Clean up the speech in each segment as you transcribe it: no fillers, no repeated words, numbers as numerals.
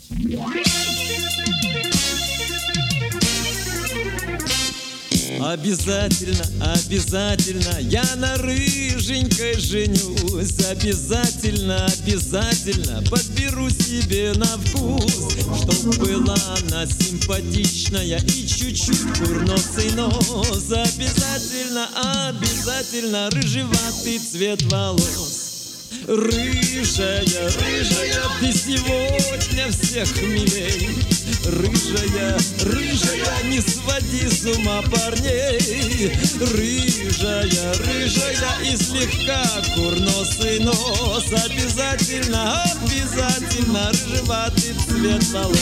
Обязательно, обязательно я на рыженькой женюсь. Обязательно, обязательно подберу себе на вкус, чтоб была она симпатичная и чуть-чуть курносый нос. Обязательно, обязательно рыжеватый цвет волос. Рыжая, рыжая, ты сегодня всех милей. Рыжая, рыжая, не своди с ума парней. Рыжая, рыжая и слегка курносый нос. Обязательно, обязательно рыжеватый цвет волос.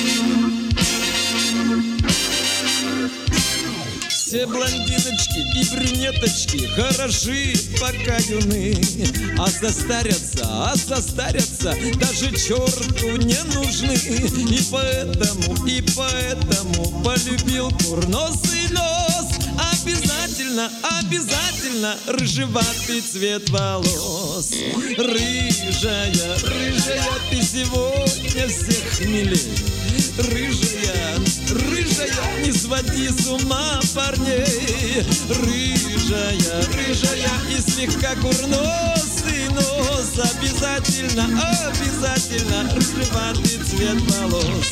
Все блондиночки и брюнеточки хороши, пока юны, а состарятся, даже черту не нужны. И поэтому полюбил курносый нос. Обязательно, обязательно рыжеватый цвет волос. Рыжая, рыжая, ты сегодня всех милей. Рыжая, рыжая, не своди с ума парней. Рыжая, рыжая и слегка курносый нос. Обязательно, обязательно рыжеватый цвет волос.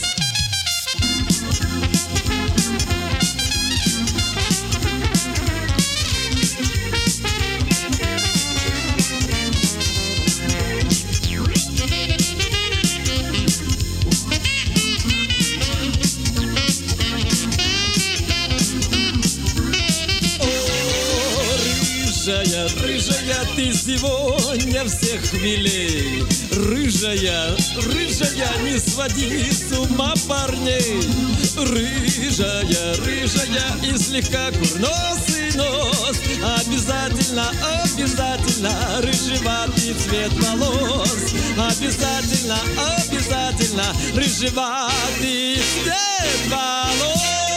Рыжая, рыжая, ты сегодня всех милей. Рыжая, рыжая, не своди с ума парней. Рыжая, рыжая и слегка курносый нос. Обязательно, обязательно рыжеватый цвет волос. Обязательно, обязательно рыжеватый цвет волос.